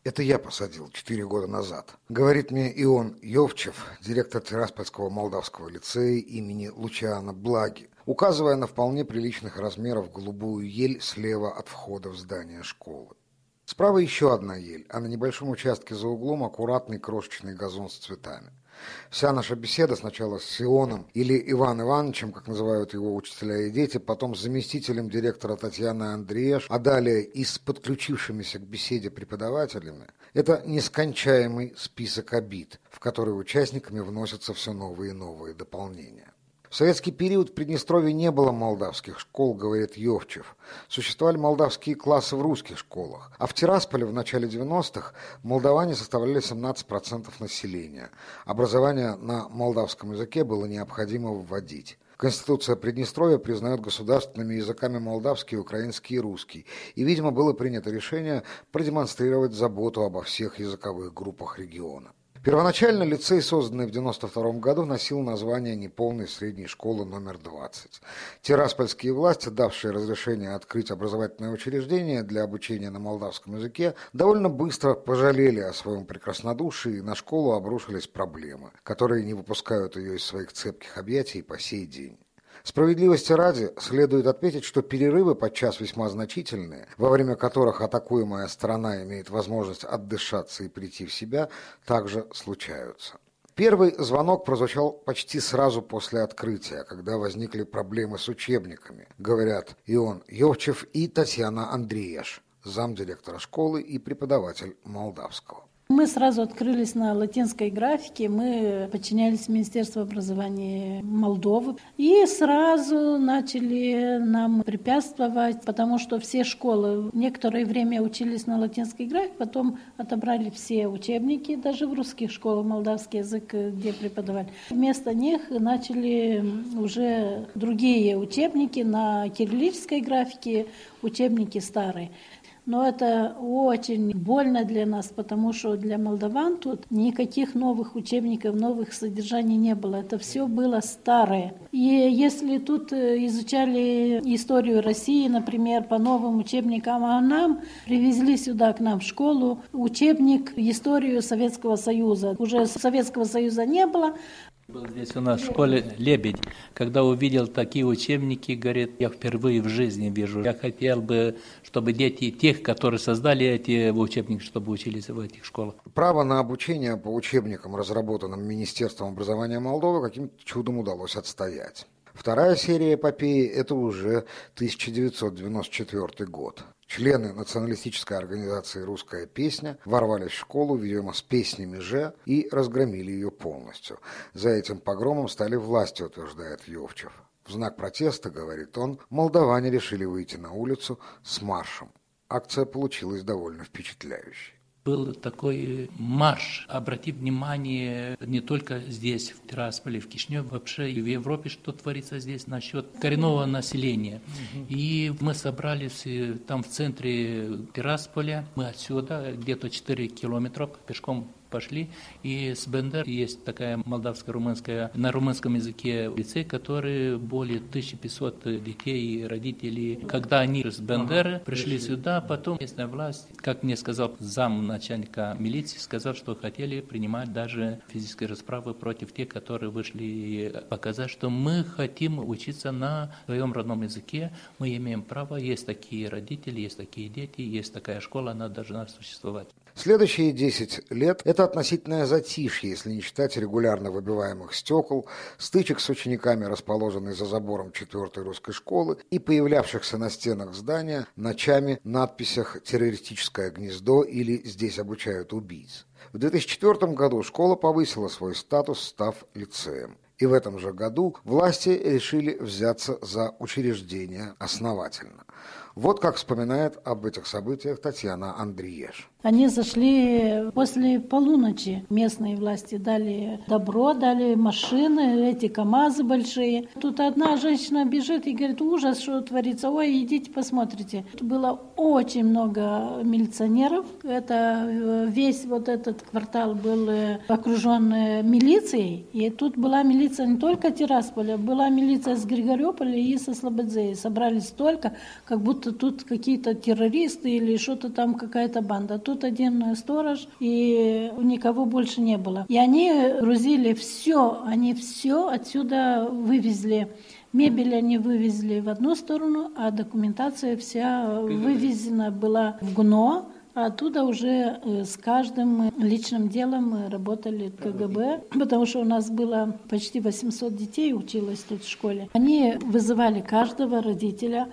Это я посадил 4 года назад. Говорит мне Ион Йовчев, директор Тираспольского молдавского лицея имени Лучиана Благи, указывая на вполне приличных размеров голубую ель слева от входа в здание школы. Справа еще одна ель, а на небольшом участке за углом аккуратный крошечный газон с цветами. Вся наша беседа сначала с Ионом или Иван Ивановичем, как называют его учителя и дети, потом с заместителем директора Татьяной Андрееш, а далее и с подключившимися к беседе преподавателями, это нескончаемый список обид, в который участниками вносятся все новые и новые дополнения. В советский период в Приднестровье не было молдавских школ, говорит Йовчев. Существовали молдавские классы в русских школах. А в Тирасполе в начале 90-х молдаване составляли 17% населения. Образование на молдавском языке было необходимо вводить. Конституция Приднестровья признает государственными языками молдавский, украинский и русский. И, видимо, было принято решение продемонстрировать заботу обо всех языковых группах региона. Первоначально лицей, созданный в 1992 году, носил название неполной средней школы номер 20. Тираспольские власти, давшие разрешение открыть образовательное учреждение для обучения на молдавском языке, довольно быстро пожалели о своем прекраснодушии, и на школу обрушились проблемы, которые не выпускают ее из своих цепких объятий по сей день. Справедливости ради, следует отметить, что перерывы подчас весьма значительные, во время которых атакуемая сторона имеет возможность отдышаться и прийти в себя, также случаются. Первый звонок прозвучал почти сразу после открытия, когда возникли проблемы с учебниками, говорят Ион Йовчев и Татьяна Андрееш, замдиректора школы и преподаватель молдавского. Мы сразу открылись на латинской графике, мы подчинялись Министерству образования Молдовы и сразу начали нам препятствовать, потому что все школы некоторое время учились на латинской графике, потом отобрали все учебники, даже в русских школах молдавский язык, где преподавали. Вместо них начали уже другие учебники на кириллической графике, учебники старые. Но это очень больно для нас, потому что для молдаван тут никаких новых учебников, новых содержаний не было. Это все было старое. И если тут изучали историю России, например, по новым учебникам, а нам привезли сюда к нам в школу учебник «Историю Советского Союза». Уже Советского Союза не было. Был здесь у нас в школе Лебедь. Когда увидел такие учебники, говорит, я впервые в жизни вижу. Я хотел бы, чтобы дети тех, которые создали эти учебники, чтобы учились в этих школах. Право на обучение по учебникам, разработанным Министерством образования Молдовы, каким-то чудом удалось отстоять. Вторая серия эпопеи – это уже 1994 год. Члены националистической организации «Русская песня» ворвались в школу, видимо, с песнями же, и разгромили ее полностью. За этим погромом стали власти, утверждает Йовчев. В знак протеста, говорит он, молдаване решили выйти на улицу с маршем. Акция получилась довольно впечатляющей. Был такой марш. Обрати внимание, не только здесь, в Тирасполе, в Кишиневе, вообще и в Европе, что творится здесь насчет коренного населения. И мы собрались там в центре Тирасполя. Мы отсюда где-то 4 километра пешком пошли, и с Бендер есть такая молдавско-румынская, на румынском языке лицей, который более 1500 детей и родителей. Когда они с Бендеры пришли сюда, потом местная власть, как мне сказал зам начальника милиции, сказал, что хотели принимать даже физические расправы против тех, которые вышли, и показать, что мы хотим учиться на своем родном языке, мы имеем право, есть такие родители, есть такие дети, есть такая школа, она должна существовать. Следующие 10 лет – это относительное затишье, если не считать регулярно выбиваемых стекол, стычек с учениками, расположенной за забором 4-й русской школы, и появлявшихся на стенах здания ночами надписях «Террористическое гнездо» или «Здесь обучают убийц». В 2004 году школа повысила свой статус, став лицеем. И в этом же году власти решили взяться за учреждение основательно. Вот как вспоминает об этих событиях Татьяна Андрееш. Они зашли после полуночи. Местные власти дали добро, дали машины, эти КАМАЗы большие. Тут одна женщина бежит и говорит, ужас, что творится. Ой, идите посмотрите. Тут было очень много милиционеров. Это весь вот этот квартал был окружен милицией. И тут была милиция не только Тирасполя, была милиция с Григорьополя и со Слободзеи. Собрались столько, как будто будто тут какие-то террористы или что-то там, какая-то банда. Тут один сторож, и никого больше не было. И они грузили все, они все отсюда вывезли. Мебель они вывезли в одну сторону, а документация вся вывезена была в ГНО. А оттуда уже с каждым личным делом мы работали в КГБ, потому что у нас было почти 800 детей училось тут в школе. Они вызывали каждого родителя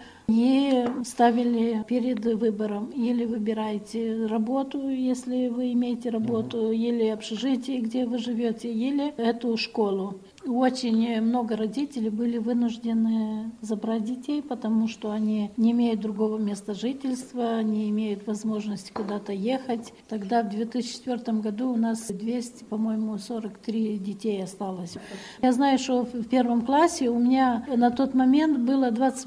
и ставили перед выбором. Или выбираете работу, если вы имеете работу, или общежитие, где вы живете, или эту школу. Очень много родителей были вынуждены забрать детей, потому что они не имеют другого места жительства, не имеют возможности куда-то ехать. Тогда в 2004 году у нас 200, по-моему, 43 детей осталось. Я знаю, что в первом классе у меня на тот момент было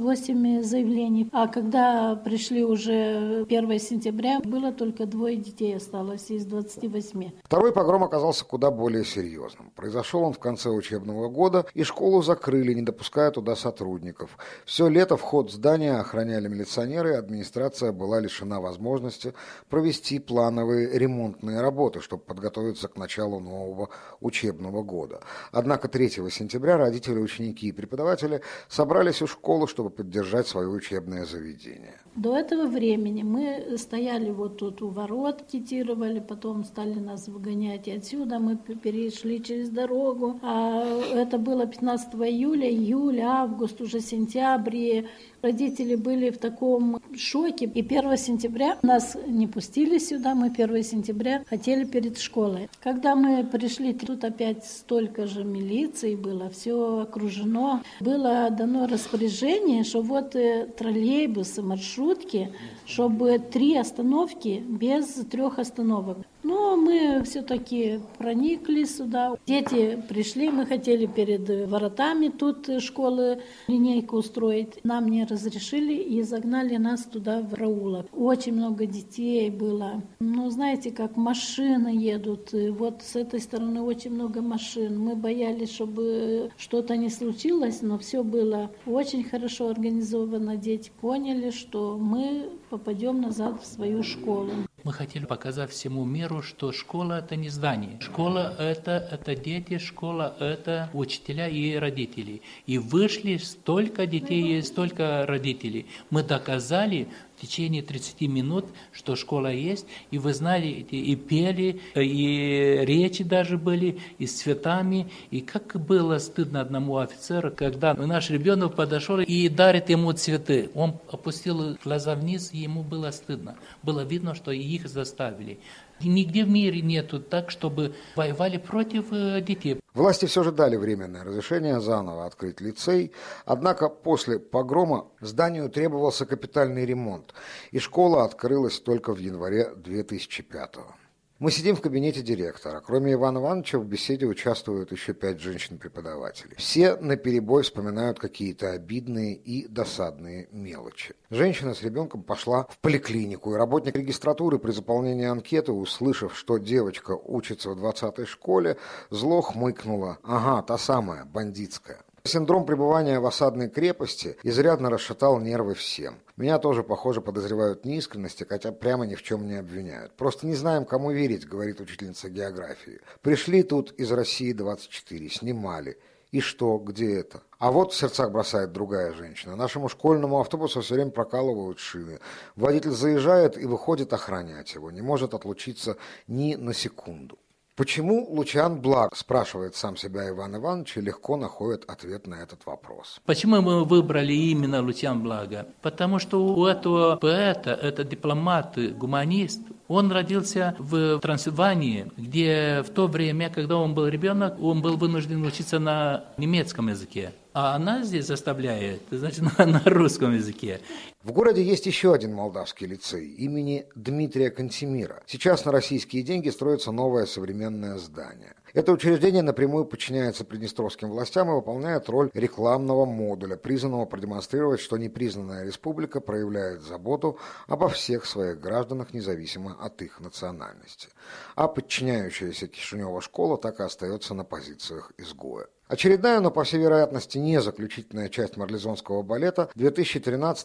28 заявлений, а когда пришли уже 1 сентября, было только 2 детей осталось из 28. Второй погром оказался куда более серьезным. Произошел он в конце учебного года, и школу закрыли, не допуская туда сотрудников. Все лето вход в здание охраняли милиционеры, и администрация была лишена возможности провести плановые ремонтные работы, чтобы подготовиться к началу нового учебного года. Однако 3 сентября родители, ученики и преподаватели собрались у школы, чтобы поддержать свое учебное заведение. До этого времени мы стояли вот тут у ворот, агитировали, потом стали нас выгонять отсюда, мы перешли через дорогу. А это было 15 июля, июль, август, уже сентябрь. И родители были в таком шоке. И 1 сентября нас не пустили сюда, мы 1 сентября хотели перед школой. Когда мы пришли, тут опять столько же милиции было, все окружено. Было дано распоряжение, что вот троллейбусы, маршрутки, чтобы 3 остановки без 3 остановок. Но мы все-таки проникли сюда. Дети пришли, мы хотели перед воротами тут школы линейку устроить. Нам не разрешили и загнали нас туда в проулок. Очень много детей было. Ну, знаете, как машины едут. Вот с этой стороны очень много машин. Мы боялись, чтобы что-то не случилось, но все было очень хорошо организовано. Дети поняли, что мы попадем назад в свою школу. Мы хотели показать всему миру, что школа – это не здание. Школа – это дети, школа – это учителя и родители. И вышли столько детей и столько родителей. Мы доказали в течение 30 минут, что школа есть. И вы знаете, и пели, и речи даже были, и с цветами. И как было стыдно одному офицеру, когда наш ребенок подошел и дарит ему цветы. Он опустил глаза вниз, и ему было стыдно. Было видно, что их заставили. Нигде в мире нету так, чтобы воевали против детей. Власти все же дали временное разрешение заново открыть лицей, однако после погрома зданию требовался капитальный ремонт, и школа открылась только в январе 2005-го. Мы сидим в кабинете директора. Кроме Ивана Ивановича в беседе участвуют еще 5 женщин-преподавателей. Все наперебой вспоминают какие-то обидные и досадные мелочи. Женщина с ребенком пошла в поликлинику, и работник регистратуры при заполнении анкеты, услышав, что девочка учится в 20-й школе, зло хмыкнула: «Ага, та самая, бандитская». Синдром пребывания в осадной крепости изрядно расшатал нервы всем. Меня тоже, похоже, подозревают в неискренности, хотя прямо ни в чем не обвиняют. Просто не знаем, кому верить, говорит учительница географии. Пришли тут из России-24, снимали. И что, где это? А вот в сердцах бросает другая женщина. Нашему школьному автобусу все время прокалывают шины. Водитель заезжает и выходит охранять его. Не может отлучиться ни на секунду. Почему Лучан Благ, спрашивает сам себя Иван Иванович, и легко находит ответ на этот вопрос. Почему мы выбрали именно Лучан Блага? Потому что у этого поэта, это дипломат, гуманист, он родился в Трансильвании, где в то время, когда он был ребенок, он был вынужден учиться на немецком языке. А она здесь заставляет, значит, на русском языке. В городе есть еще один молдавский лицей имени Дмитрия Кантемира. Сейчас на российские деньги строится новое современное здание. Это учреждение напрямую подчиняется приднестровским властям и выполняет роль рекламного модуля, призванного продемонстрировать, что непризнанная республика проявляет заботу обо всех своих гражданах, независимо от их национальности. А подчиняющаяся Кишинева школа так и остается на позициях изгоя. Очередная, но, по всей вероятности, не заключительная часть марлезонского балета 2013-2014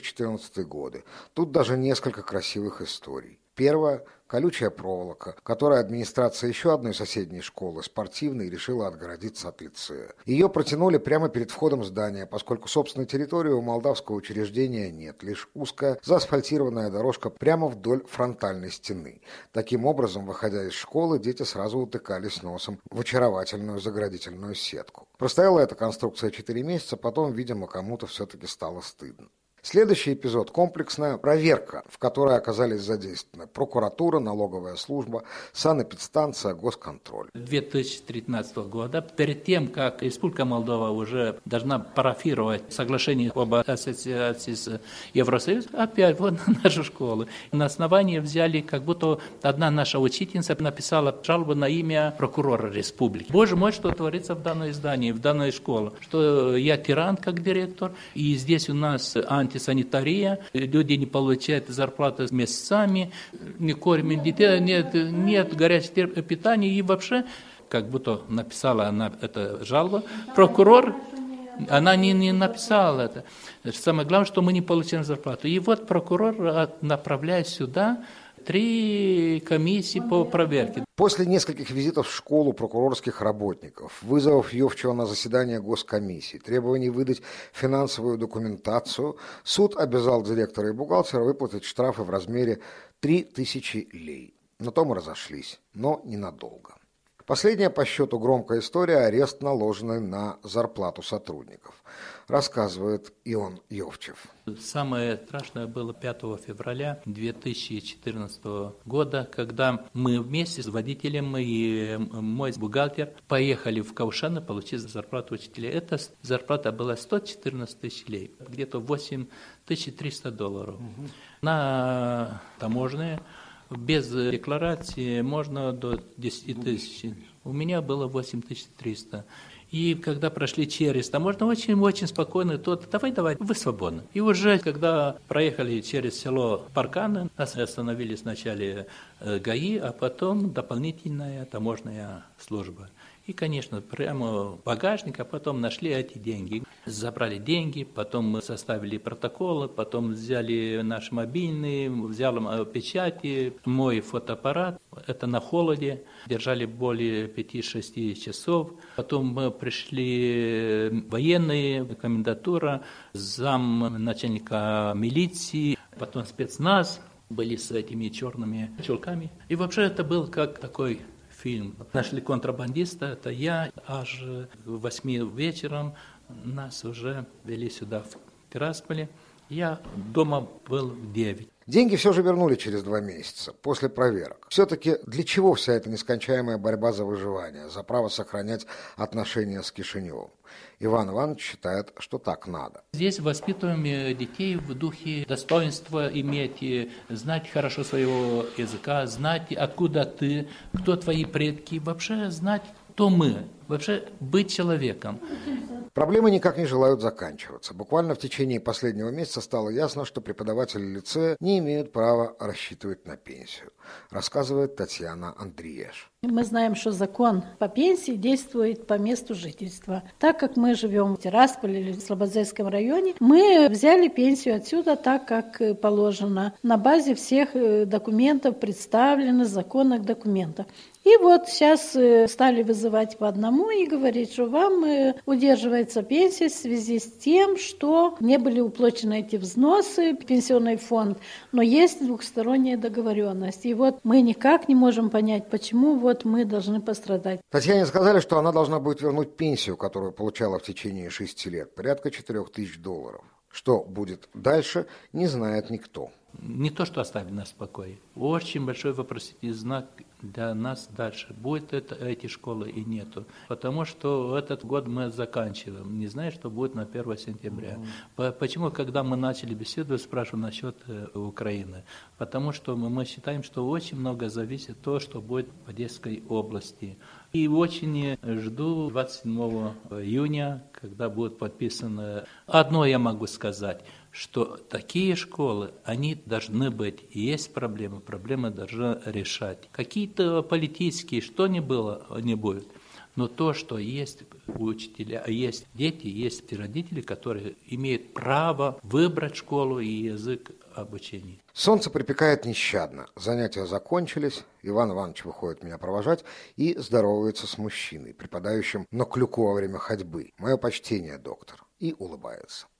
2013-2014 годы. Тут даже несколько красивых историй. Первая – колючая проволока, которой администрация еще одной соседней школы, спортивной, решила отгородиться от лицея. Ее протянули прямо перед входом здания, поскольку собственной территории у молдавского учреждения нет, лишь узкая заасфальтированная дорожка прямо вдоль фронтальной стены. Таким образом, выходя из школы, дети сразу утыкались носом в очаровательную заградительную сетку. Простояла эта конструкция 4 месяца, потом, видимо, кому-то все-таки стало стыдно. Следующий эпизод – комплексная проверка, в которой оказались задействованы прокуратура, налоговая служба, санэпидстанция, госконтроль. 2013 года, перед тем, как Республика Молдова уже должна парафировать соглашение об ассоциации с Евросоюзом, опять вот на нашу школу. На основании взяли, как будто одна наша учительница написала жалобу на имя прокурора республики. Боже мой, что творится в данном здании, в данной школе. Что я тиран как директор, и здесь у нас антисанитария, люди не получают зарплаты месяцами, не кормят детей, нет горячего питания, и вообще, как будто написала она эту жалобу, прокурор, она не написала это. Самое главное, что мы не получаем зарплату. И вот прокурор направляет сюда 3 комиссии по проверке. После нескольких визитов в школу прокурорских работников, вызовов Йовчева на заседание госкомиссии, требований выдать финансовую документацию, суд обязал директора и бухгалтера выплатить штрафы в размере 3000 лей. На том и разошлись, но ненадолго. Последняя по счету громкая история – арест, наложенный на зарплату сотрудников, рассказывает Ион Йовчев. Самое страшное было 5 февраля 2014 года, когда мы вместе с водителем и мой бухгалтер поехали в Каушан получить зарплату учителей. Эта зарплата была 114 тысяч лей, где-то $8300. На таможне без декларации можно до 10 тысяч. У меня было 8300. И когда прошли через таможню, очень спокойно, то давай, вы свободны. И уже когда проехали через село Парканы, нас остановили сначала ГАИ, а потом дополнительная таможенная служба. И, конечно, прямо в багажник, а потом нашли эти деньги. Забрали деньги, потом мы составили протоколы, потом взяли наши мобильные, взяли печати, мой фотоаппарат. Это на холоде, держали более 5-6 часов. Потом мы пришли военные, комендатура, зам начальника милиции, потом спецназ, были с этими черными чулками. И вообще это был как такой фильм. Нашли контрабандиста, это я, аж в 8 вечером нас уже вели сюда, в Тирасполе. Я дома был в 9. Деньги все же вернули через 2 месяца, после проверок. Все-таки для чего вся эта нескончаемая борьба за выживание, за право сохранять отношения с Кишиневым? Иван Иванович считает, что так надо. Здесь воспитываем детей в духе достоинства иметь, знать хорошо своего языка, знать, откуда ты, кто твои предки, вообще знать, кто мы, вообще быть человеком. Проблемы никак не желают заканчиваться. Буквально в течение последнего месяца стало ясно, что преподаватели лицея не имеют права рассчитывать на пенсию, рассказывает Татьяна Андриеш. Мы знаем, что закон по пенсии действует по месту жительства. Так как мы живем в Тирасполе или в Слободзейском районе, мы взяли пенсию отсюда так, как положено, на базе всех документов, представленных законных документов. И вот сейчас стали вызывать по одному и говорить, что вам удерживается пенсия в связи с тем, что не были уплачены эти взносы в пенсионный фонд, но есть двухсторонняя договоренность. И вот мы никак не можем понять, почему вот мы должны пострадать. Татьяне сказали, что она должна будет вернуть пенсию, которую получала в течение 6 лет, порядка $4000. Что будет дальше, не знает никто. Не то, что оставили нас в покое. Очень большой вопросительный знак для нас дальше. Будет это эти школы и нету. Потому что этот год мы заканчиваем. Не знаю, что будет на 1 сентября. Почему, когда мы начали беседу, спрашиваю насчет Украины? Потому что мы считаем, что очень много зависит от того, что будет в Одесской области. И очень жду 27 июня, когда будет подписано. Одно я могу сказать, что такие школы, они должны быть. Есть проблемы должны решать. Какие-то политические, что ни было, не будет. Но то, что есть учителя, есть дети, есть родители, которые имеют право выбрать школу и язык обучения. Солнце припекает нещадно. Занятия закончились. Иван Иванович выходит меня провожать и здоровается с мужчиной, припадающим на клюку во время ходьбы. Мое почтение, доктор. И улыбается.